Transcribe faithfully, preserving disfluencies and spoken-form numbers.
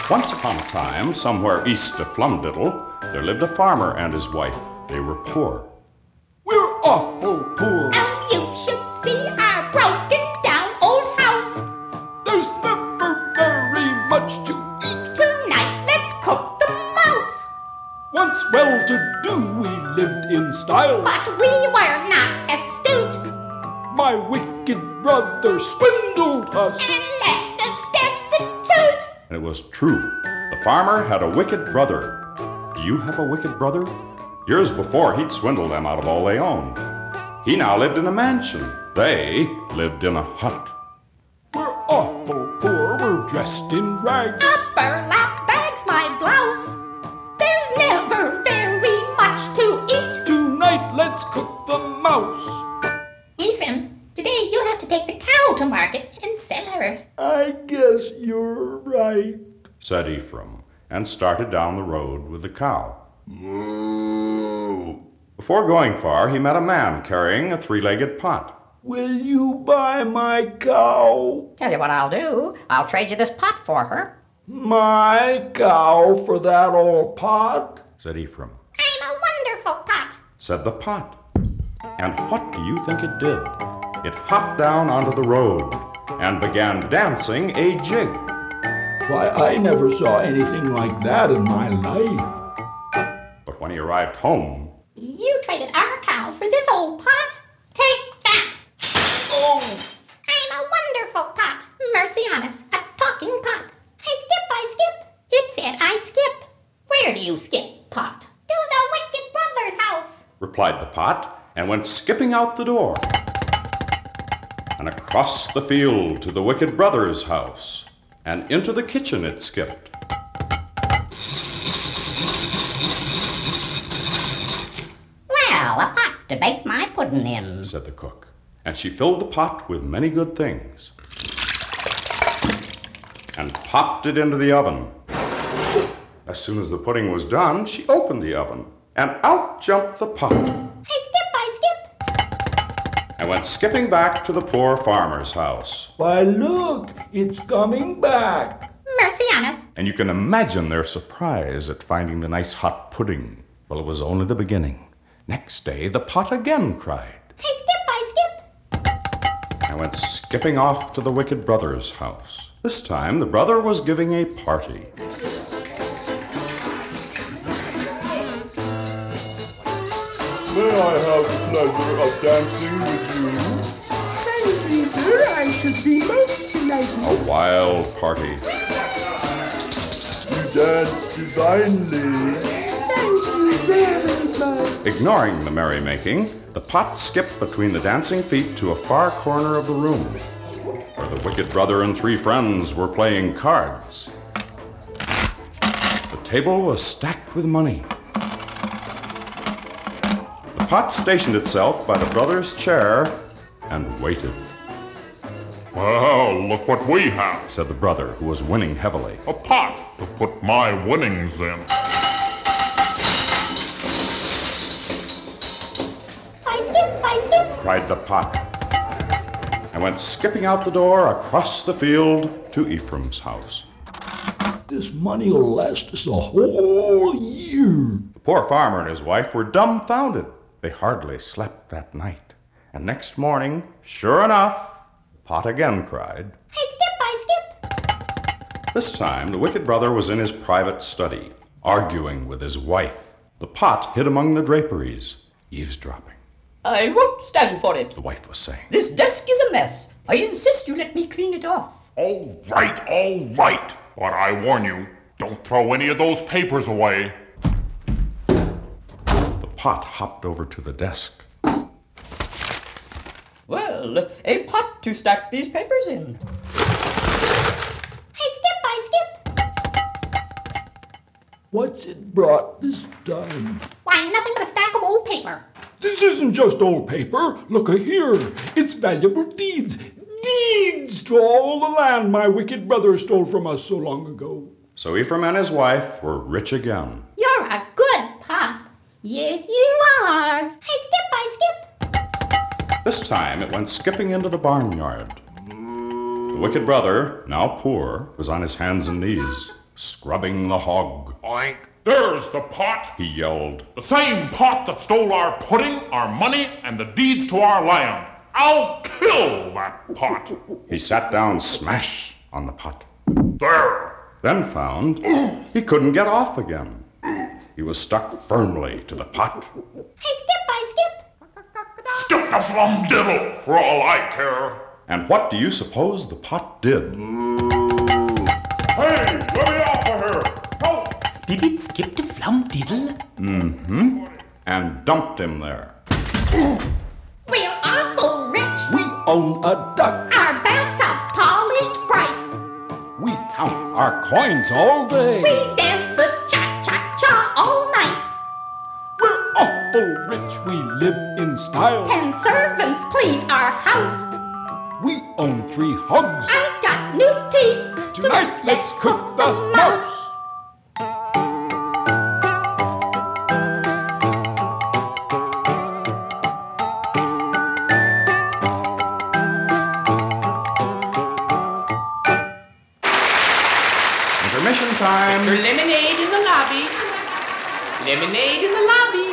Once upon a time, somewhere east of Flumdiddle, there lived a farmer and his wife. They were poor. We're awful poor. And you should see our broken down old house. There's never very much to eat. Tonight, let's cook the mouse. Once well-to-do, we lived in style. But we were not astute. My wicked brother swindled us and left us destitute. And it was true. The farmer had a wicked brother. Do you have a wicked brother? Years before, he'd swindled them out of all they owned. He now lived in a mansion. They lived in a hut. We're awful poor. We're dressed in rags. A burlap bag's my blouse. There's never very much to eat. Tonight, let's cook the mouse. Ephraim, today you have to take the cow to market and sell her. I guess you're right, said Ephraim, and started down the road with the cow. Moo. Before going far, he met a man carrying a three-legged pot. Will you buy my cow? Tell you what I'll do. I'll trade you this pot for her. My cow for that old pot? Said Ephraim. I'm a wonderful pot, said the pot. And what do you think it did? It hopped down onto the road and began dancing a jig. Why, I never saw anything like that in my life. But when he arrived home... You traded our cow for this old pot? Take that! Oh! I'm a wonderful pot. Mercy on us, a talking pot. I skip, I skip. It said I skip. Where do you skip, pot? To the wicked brother's house, replied the pot, and went skipping out the door and across the field to the wicked brother's house, and into the kitchen it skipped. Well, a pot to bake my pudding in, said the cook, and she filled the pot with many good things and popped it into the oven. As soon as the pudding was done, she opened the oven, and out jumped the pot. And went skipping back to the poor farmer's house. Why, look, it's coming back. Mercy on us. And you can imagine their surprise at finding the nice hot pudding. Well, it was only the beginning. Next day, the pot again cried. I skip, I skip. And went skipping off to the wicked brother's house. This time, the brother was giving a party. May I have the pleasure of dancing with you? Kindly, sir, I should be most delighted. A wild party. You dance divinely. Thank you very much. Ignoring the merrymaking, the pot skipped between the dancing feet to a far corner of the room, where the wicked brother and three friends were playing cards. The table was stacked with money. The pot stationed itself by the brother's chair and waited. Well, look what we have, said the brother, who was winning heavily. A pot to put my winnings in. I skip, I skip, cried the pot, and went skipping out the door across the field to Ephraim's house. This money will last us a whole year. The poor farmer and his wife were dumbfounded. They hardly slept that night. And next morning, sure enough, the pot again cried. I skip, I skip. This time, the wicked brother was in his private study, arguing with his wife. The pot hid among the draperies, eavesdropping. I won't stand for it, the wife was saying. This desk is a mess. I insist you let me clean it off. All right, all right. But I warn you, don't throw any of those papers away. The pot hopped over to the desk. Well, a pot to stack these papers in. I skip, I skip. What's it brought this time? Why, nothing but a stack of old paper. This isn't just old paper. Look here. It's valuable deeds. Deeds to all the land my wicked brother stole from us so long ago. So Ephraim and his wife were rich again. You're a good pot. Yes, you are. I skip, I skip. This time it went skipping into the barnyard. The wicked brother, now poor, was on his hands and knees, scrubbing the hog. Oink. There's the pot. He yelled. The same pot that stole our pudding, our money, and the deeds to our land. I'll kill that pot. He sat down smash on the pot. There. Then found he couldn't get off again. He was stuck firmly to the pot. I skip, I skip. Skip the flumdiddle, for all I care. And what do you suppose the pot did? Hey, let me off of here. Help. Did it skip the flumdiddle? Mm-hmm. And dumped him there. We're awful rich. We own a duck. Our bathtub's polished bright. We count our coins all day. We dance the cha-cha-cha all night. We're awful rich. We live in style. Ten servants clean our house. We own three hogs. I've got new teeth. Tonight, let's cook the mouse. Intermission time. Lemonade in the lobby. Lemonade in the lobby.